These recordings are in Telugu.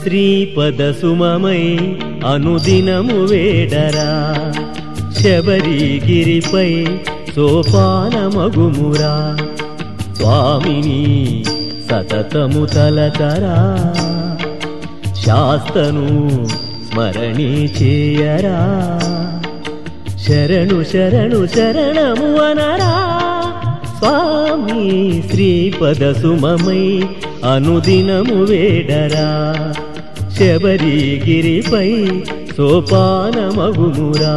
శ్రీపద సుమమై అనుదినము వేడరా శబరిగిరిపై సోపానమగుమురా స్వామిని సతతము తలతరా శాస్తను స్మరణి చేయరా శరణు శరణు శరణము అనరా స్వామి శ్రీపద సుమమై అనుదినము వేడరా శబరిగిరిపై సోపానమగుమురా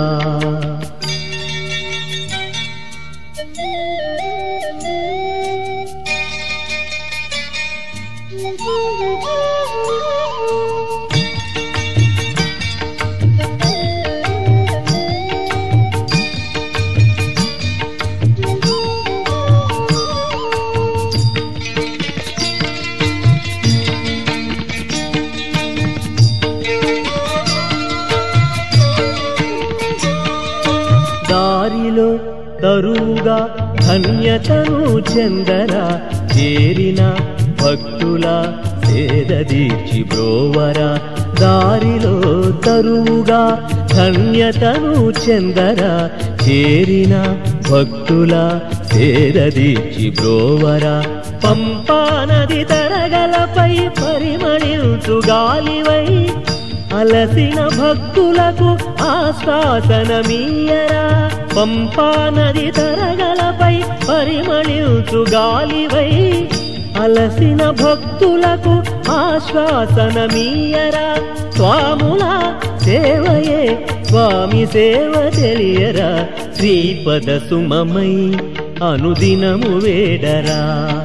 దారిలో తరుగా ధన్యతను చెందరా చేరిన భక్తుల సేదదీర్చి బ్రోవరా దారిలో తరుగా ధన్యతను చెందరా చేరిన భక్తుల సేదదీర్చి బ్రోవరా పంపా నది తరగలపై పరిమళించు గాలివై అలసిన భక్తులకు ఆశ్వాసనమీయరా పంపా నది తరగలపై పరిమళించు గాలివై అలసిన భక్తులకు ఆశ్వాసనమీయరా స్వాముల సేవయే స్వామి సేవ తెలియరా శ్రీపద సుమమై అనుదినము వేడరా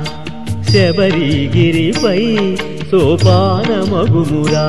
శబరిగిరిపై సోపానమగుమురా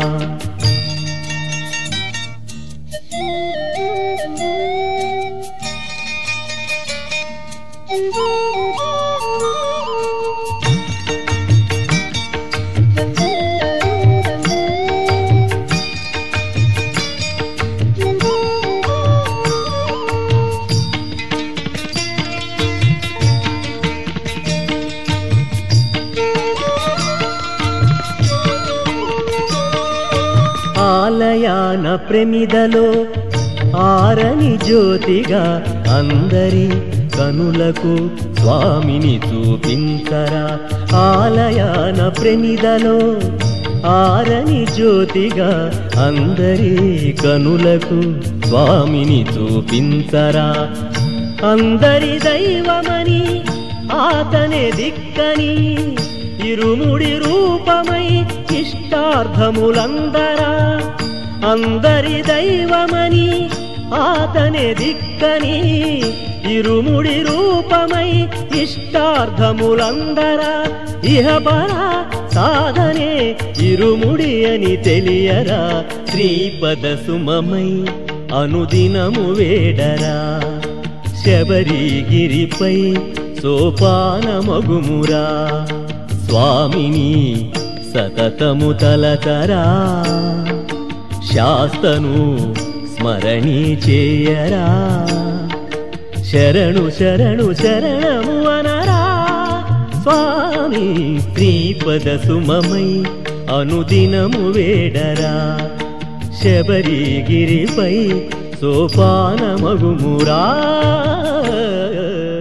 ఆలయాన ప్రమిదలో ఆరని జ్యోతిగా అందరి కనులకు స్వామిని చూపించరా ఆలయాన ప్రమిదలో ఆరని జ్యోతిగా అందరి కనులకు స్వామిని చూపించరా అందరి దైవమని ఆతనే దిక్కని ఇరుముడి రూపమై ఇష్టార్థములందరా అందరి దైవమని ఆతనే దిక్కని ఇరుముడి రూపమై ఇష్టార్థములందరా ఇహపర సాధనే ఇరుముడి అని తెలియరా శ్రీపద సుమమై అనుదినము వేడరా శబరిగిరిపై సోపానమగుమురా స్వామిని సతతము తలతరా శాస్తను స్మరణి చేయరా శరణు శరణు శరణము అనరా స్వామి శ్రీపద సుమమై అనుదినము వేడరా శబరిగిరిపై సోపానమగుమురా